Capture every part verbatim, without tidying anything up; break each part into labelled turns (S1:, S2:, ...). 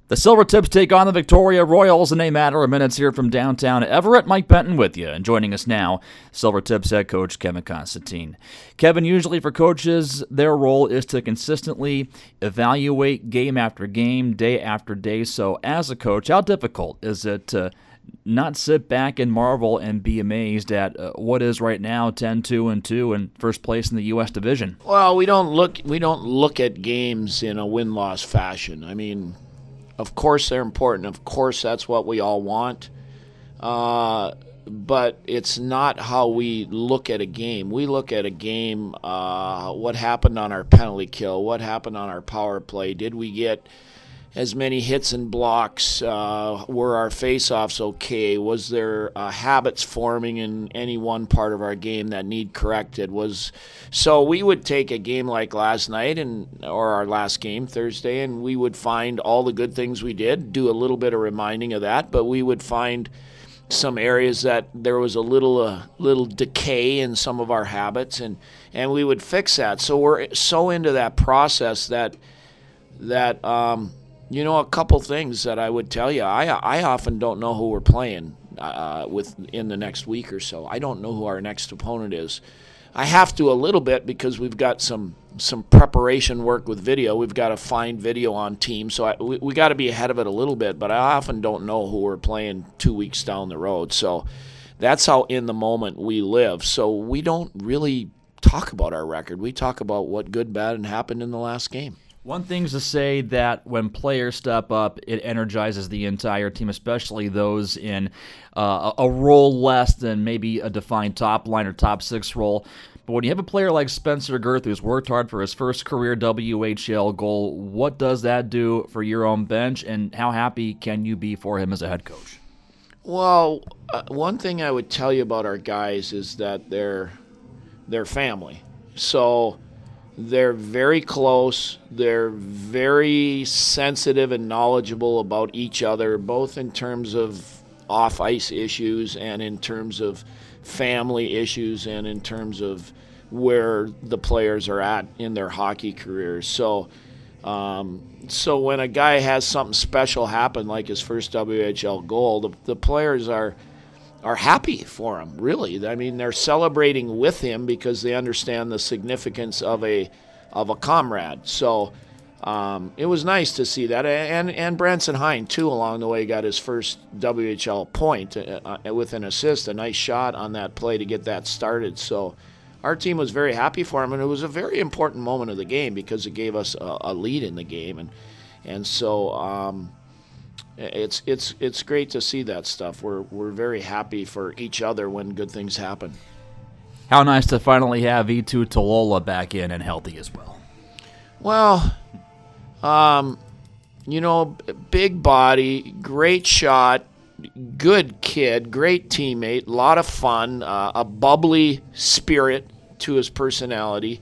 S1: The Silvertips take on the Victoria Royals in a matter of minutes here from downtown Everett. Mike Benton with you. And joining us now, Silvertips head coach Kevin Constantine. Kevin, usually for coaches, their role is to consistently evaluate game after game, day after day. So as a coach, how difficult is it to not sit back and marvel and be amazed at uh, what is right now ten two and two and first place in the U S division?
S2: Well, we don't look we don't look at games in a win-loss fashion. I mean, of course they're important. Of course that's what we all want. Uh, but it's not how we look at a game. We look at a game, uh, what happened on our penalty kill, what happened on our power play. Did we get as many hits and blocks? Uh, were our face-offs okay? Was there uh, habits forming in any one part of our game that need corrected? Was so we would take a game like last night and or our last game Thursday, and we would find all the good things we did, do a little bit of reminding of that, but we would find some areas that there was a little uh, little decay in some of our habits, and and we would fix that. So we're so into that process that that um, you know, a couple things that I would tell you. I I often don't know who we're playing uh, with in the next week or so. I don't know who our next opponent is. I have to a little bit because we've got some some preparation work with video. We've got to find video on Teams, so I, we we got to be ahead of it a little bit. But I often don't know who we're playing two weeks down the road. So that's how in the moment we live. So we don't really talk about our record. We talk about what good, bad, and happened in the last game.
S1: One thing's to say that when players step up, it energizes the entire team, especially those in uh, a role less than maybe a defined top line or top six role. But when you have a player like Spencer Girth, who's worked hard for his first career W H L goal, what does that do for your own bench, and how happy can you be for him as a head coach?
S2: Well, uh, one thing I would tell you about our guys is that they're they're family. So they're very close. They're very sensitive and knowledgeable about each other, both in terms of off-ice issues and in terms of family issues and in terms of where the players are at in their hockey careers. So um, so when a guy has something special happen, like his first W H L goal, the, the players are are happy for him, really. I mean, they're celebrating with him because they understand the significance of a of a comrade. So um, it was nice to see that. And and Branson Hine, too, along the way, got his first W H L point uh, with an assist, a nice shot on that play to get that started. So our team was very happy for him, and it was a very important moment of the game because it gave us a, a lead in the game. And, and so... Um, It's it's it's great to see that stuff. We're we're very happy for each other when good things happen.
S1: How nice to finally have Eetu Talola back in and healthy as well.
S2: Well, um, you know, big body, great shot, good kid, great teammate, a lot of fun, uh, a bubbly spirit to his personality.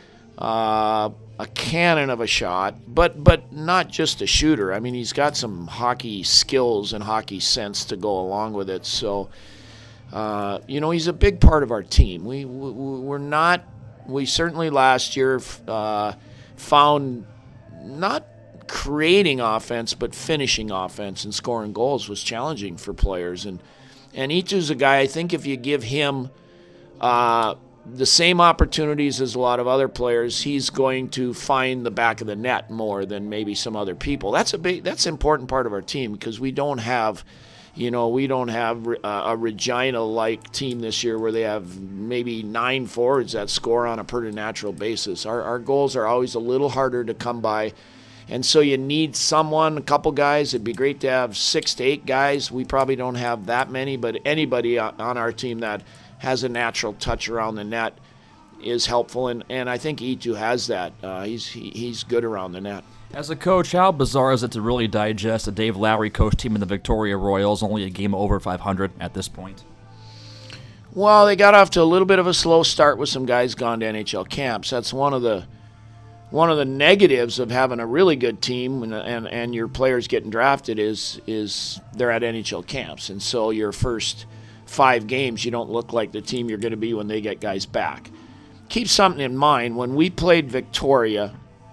S2: Uh, a cannon of a shot, but but not just a shooter. I mean, he's got some hockey skills and hockey sense to go along with it. So, uh, you know, he's a big part of our team. We, we we're not. We certainly last year uh, found not creating offense, but finishing offense and scoring goals was challenging for players. And and Eetu's a guy. I think if you give him Uh, the same opportunities as a lot of other players, he's going to find the back of the net more than maybe some other people. That's a big, that's an important part of our team because we don't have, you know, we don't have a, a Regina-like team this year where they have maybe nine forwards that score on a preternatural basis. Our, our goals are always a little harder to come by, and so you need someone, a couple guys. It'd be great to have six to eight guys. We probably don't have that many, but anybody on our team that has a natural touch around the net is helpful, and, and I think Eetu has that. Uh, he's he, he's good around the net.
S1: As a coach, how bizarre is it to really digest a Dave Lowry coach team in the Victoria Royals, only a game over five hundred at this point?
S2: Well, they got off to a little bit of a slow start with some guys gone to N H L camps. That's one of the one of the negatives of having a really good team and and, and your players getting drafted is is they're at N H L camps, and so your first five games, you don't look like the team you're going to be when they get guys back. Keep something in mind. When we played Victoria,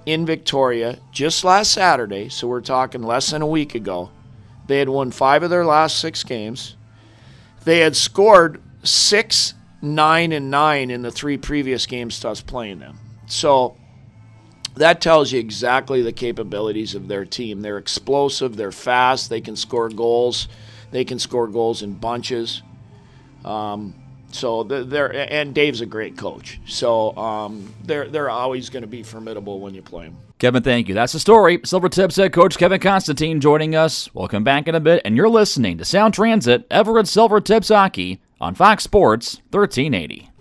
S2: in Victoria just last Saturday, so we're talking less than a week ago. They had won five of their last six games. They had scored six, nine, and nine in the three previous games to us playing them. So that tells you exactly the capabilities of their team. They're explosive, they're fast, they can score goals. They can score goals in bunches. Um, so they're and Dave's a great coach. So um, they're they're always going to be formidable when you play them.
S1: Kevin, thank you. That's the story. Silvertips head coach Kevin Constantine joining us. We'll come back in a bit, and you're listening to Sound Transit, Everett Silvertips Hockey on Fox Sports thirteen eighty.